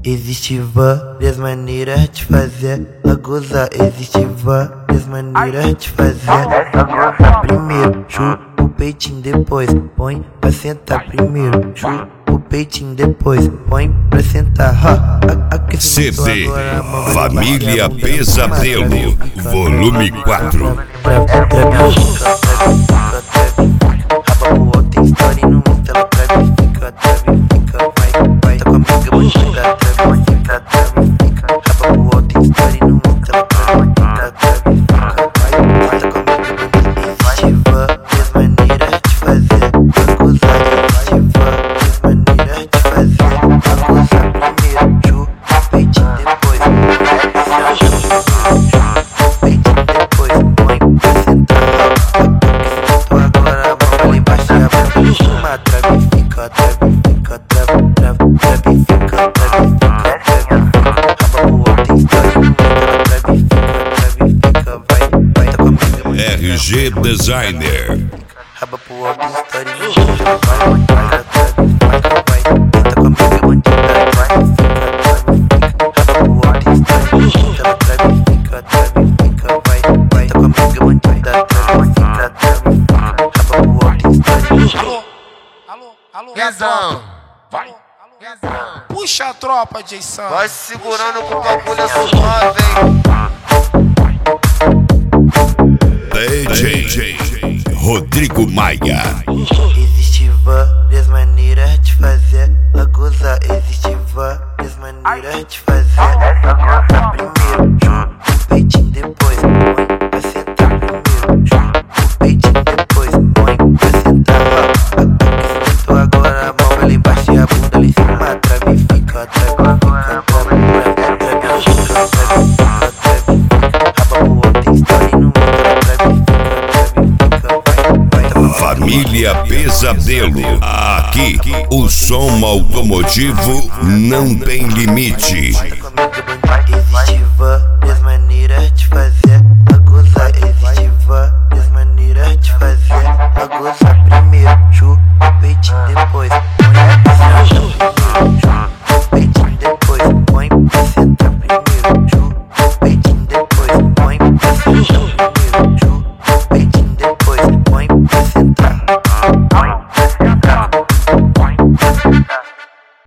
Existe várias maneiras de fazer a gozar. Existe várias maneiras de fazer a gozar. Primeiro, chupa o peitinho, depois põe pra sentar. Primeiro, chupa o peitinho, depois põe pra sentar. CD Família Pesadelo, volume 4. RG Designer. Raba pro alto, história Guezão, vai. Puxa a tropa, Jason. Vai segurando com o bagulho suave, hein? DJ Rodrigo Maia. Existe várias maneiras de fazer a gozar. Existe várias maneiras de fazer a gozar. Primeiro, chupa o peitinho, depois põe pra sentar. Primeiro, chupa o peitinho, depois põe pra sentar. Sentou agora, a mão vai lá embaixo e a bunda lá em cima. Trave, fica, trave, fica, Família Pesadelo. Aqui o som automotivo não tem limite. Existe várias maneiras de fazer